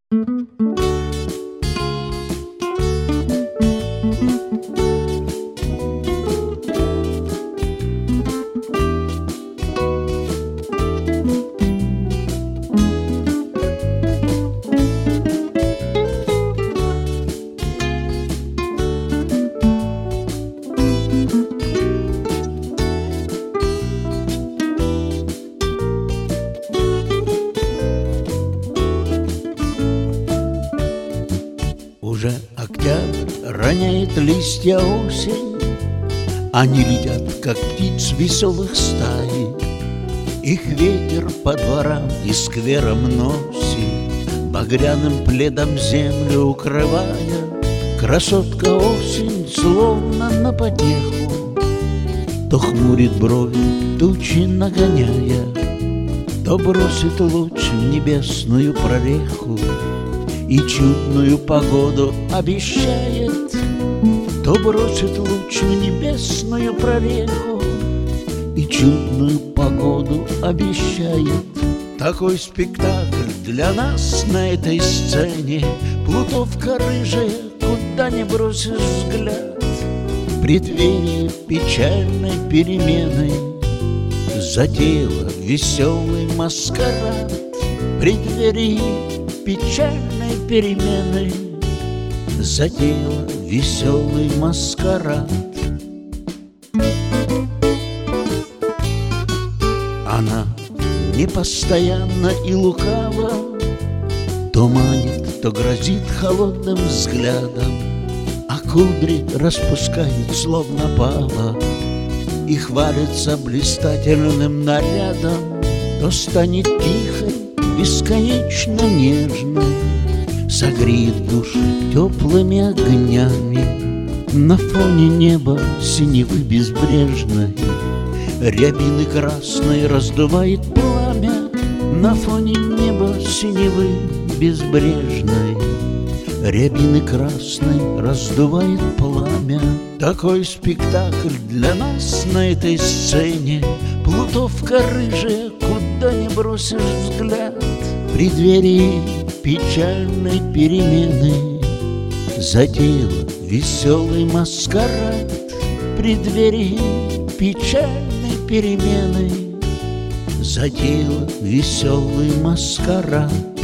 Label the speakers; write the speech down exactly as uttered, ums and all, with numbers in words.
Speaker 1: Уже октябрь роняет листья осень, они летят, как птиц веселых стаи. Их ветер по дворам и скверам носит, багряным пледом землю укрывая. Красотка осень, словно на потеху, то хмурит брови, тучи нагоняя, то бросит луч в небесную прореху и чудную погоду обещает, то бросит луч в небесную прореху и чудную погоду обещает. Такой спектакль для нас на этой сцене, плутовка рыжая, куда не бросишь взгляд. Преддверие печальной перемены затеяла веселый маскарад. Преддверие печальной перемены затеяла веселый маскарад. Она непостоянна и лукава, то манит, то грозит холодным взглядом, а кудри распускает, словно пава, и хвалится блистательным нарядом. То станет тихой, бесконечно нежной, согреет души теплыми огнями. На фоне неба синевы безбрежной рябины красной раздувает пламя. На фоне неба синевы безбрежной рябины красной раздувает пламя. Такой спектакль для нас на этой сцене, плутовка рыжая, куда не бросишь взгляд. В преддверии печальной перемены затеяла веселый маскарад. В преддверии печальной перемены затеяла веселый маскарад.